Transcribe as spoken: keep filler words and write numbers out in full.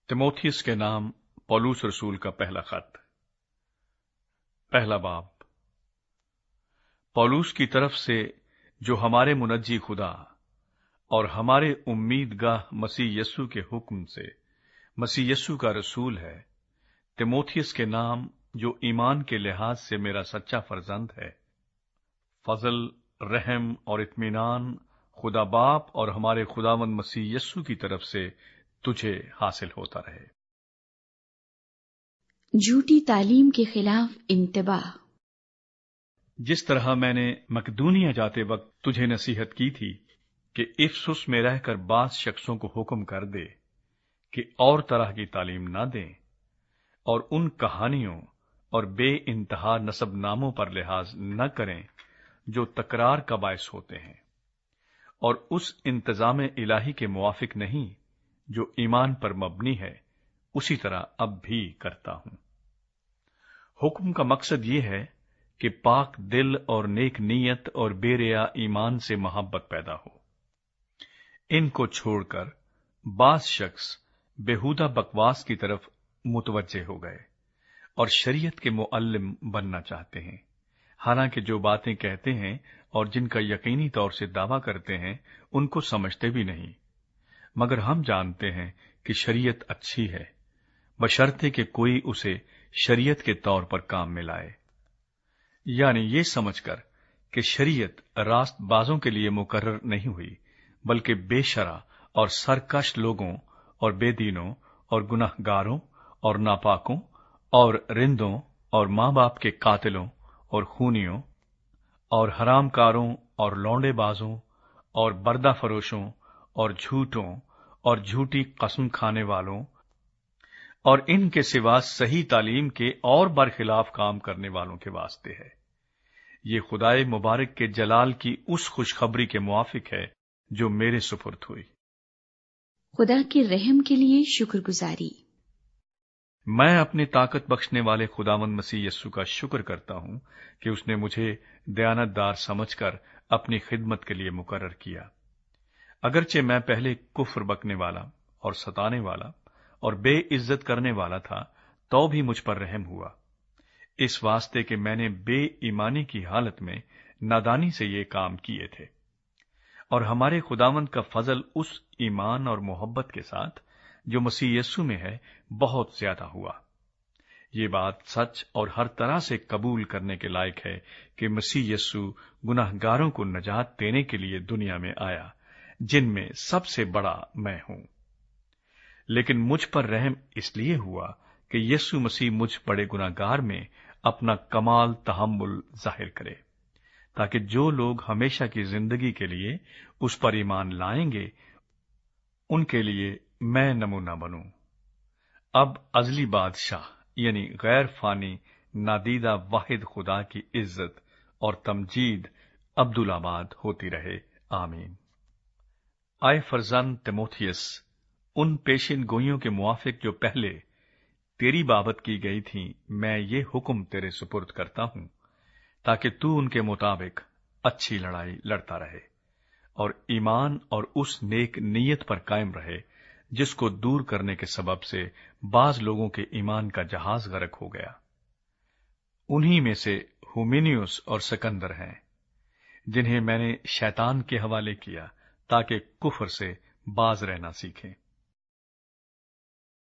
तिमोथियस के नाम पौलुस रसूल का पहला खत। पहला बाब। पौलुस की तरफ से, जो हमारे मुनज्जी खुदा और हमारे उम्मीदगाह मसीह यस्सु के हुक्म से मसीह यस्सु का रसूल है, तिमोथियस के नाम, जो ईमान के लिहाज से मेरा सच्चा फर्जंद है, फजल, रहम और इत्मीनान खुदा बाप और हमारे खुदावंद मसीह यस्सु की तरफ से तुझे हासिल होता रहे। झूठी तालीम के खिलाफ इंतबाह। जिस तरह मैंने मकदूनिया जाते वक्त तुझे नसीहत की थी कि इफसुस में रहकर बास शख्सों को हुक्म कर दे कि और तरह की तालीम न दें और उन कहानियों और बे इंतहा नसब नामों पर लिहाज न करें जो तकरार का बायस होते हैं, और उस इंतजाम इलाही के मुआफिक नहीं जो ईमान पर मबनी है, उसी तरह अब भी करता हूं। हुक्म का मकसद ये है कि पाक दिल और नेक नीयत और बेरिया ईमान से मोहब्बत पैदा हो। इनको छोड़कर बास शख्स बेहुदा बकवास की तरफ मुतवज्जे हो गए और शरीयत के मुअल्लिम बनना चाहते हैं, हालांकि जो बातें कहते हैं और जिनका यकीनी तौर से दावा करते हैं उनको समझते भी नहीं। मगर हम जानते हैं कि शरीयत अच्छी है, बशर्ते कि कोई उसे शरीयत के तौर पर काम में लाए, यानी ये समझकर कि शरीयत रास्तबाजों के लिए मुकर्रर नहीं हुई, बल्कि बेशरा और सरकश लोगों और बेदीनों और गुनहगारों और नापाकों और रिंदों और माँ बाप के कातिलों और खूनियों और हरामकारों और लौंडेबाजों और बर्दा फरोशों और झूठों और झूठी कसम खाने वालों और इनके सिवा सही तालीम के और बरखिलाफ काम करने वालों के वास्ते है। ये खुदाए मुबारक के जलाल की उस खुशखबरी के मुआफिक है जो मेरे सुपुर्द हुई। खुदा के रहम के लिए शुक्रगुजारी। मैं अपने ताकत बख्शने वाले खुदावंद मसीह यस्सु का शुक्र करता हूं कि उसने मुझे दयानतदार समझकर अपनी खिदमत के लिए मुकर्रर किया। अगरचे मैं पहले कुफ्र बकने वाला और सताने वाला और बेइज्जत करने वाला था, तो भी मुझ पर रहम हुआ, इस वास्ते कि मैंने बेईमानी की हालत में नादानी से ये काम किए थे, और हमारे खुदावंद का फजल उस ईमान और मोहब्बत के साथ जो मसीह यस्सु में है बहुत ज्यादा हुआ। ये बात सच और हर तरह से कबूल करने के लायक है कि मसीह यस्सु गुनाहगारों को नजात देने के लिए दुनिया में आया, जिनमें सबसे बड़ा मैं हूं। लेकिन मुझ पर रहम इसलिए हुआ कि यीशु मसीह मुझ बड़े गुनाहगार में अपना कमाल तहम्मुल जाहिर करे, ताकि जो लोग हमेशा की जिंदगी के लिए उस पर ईमान लाएंगे, उनके लिए मैं नमूना बनूं। अब अजली बादशाह यानी गैर फानी नादीदा वाहिद खुदा की इज्जत और तमजीद अब्दुलाबाद होती रहे। आमीन। आए फरजंद तिमोथियस, उन पेशिन गोइयों के मुआफिक जो पहले तेरी बाबत की गई थी, मैं ये हुक्म तेरे सुपुर्द करता हूं, ताकि तू उनके मुताबिक अच्छी लड़ाई लड़ता रहे और ईमान और उस नेक नीयत पर कायम रहे जिसको दूर करने के सबब से बाज लोगों के ईमान का जहाज गर्क हो गया। उन्हीं में से हुमिनियुस और सिकंदर हैं, जिन्हें मैंने शैतान के हवाले किया ताकि कुफर से बाज रहना सीखें।